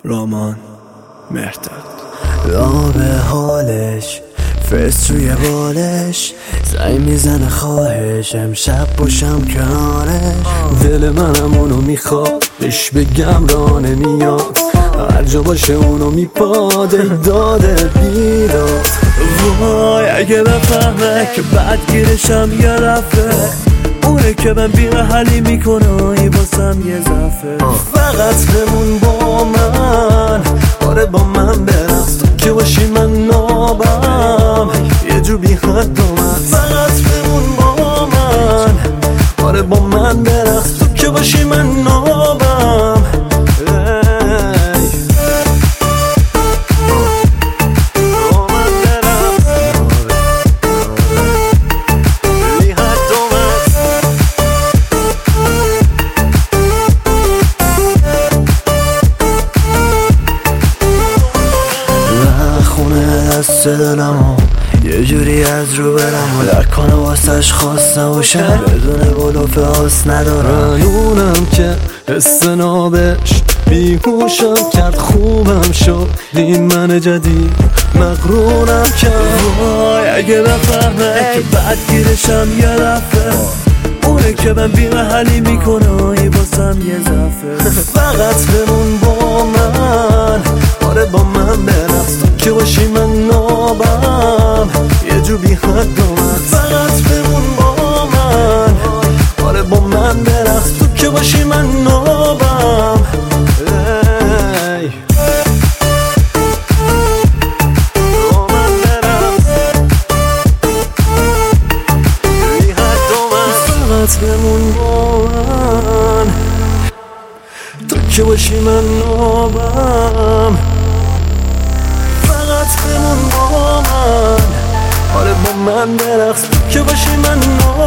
رامان مهرداد. به حالش فرست روی بالش زنگ میزنه خواهش امشب باشم کنارش. دل منم اونو میخواد بهش بگم راه نمیاد، هر جا باشه اونو میپاده داده بیداد. وای اگه بفهمه که بدگیرشم یه رفته، اونه که من بی‌محلی میکنه ای باسم یه زفه. فقط بمون با من، آره با من برقص تو که باشی من نابم یه جو بی حد اومد. فقط بمون با من، آره با من برقص تو که باشی من نابم. دست دلمو یه جوری از رو برم لکنه واسش خواست نباشم، بدون بلوف آس ندارم. اونم که حس نابش بیهوشم کرد خوبم شد این من جدید مغرورم کرد. وای اگه بفهمه که بدگیرشم یه دفعه، اونه که من بی‌محلی میکنه ای باسم یه زفه. فقط بمون با من، آره با من برقص تو که باشی من نابم یه جو بی حد اومد. فقط بمون با من، آره با من برقص تو که باشی من نابم. فقط بمون با من، تو که باشی من نابم. فقط بمون با من، آره با من برقص تو که باشی من نابم.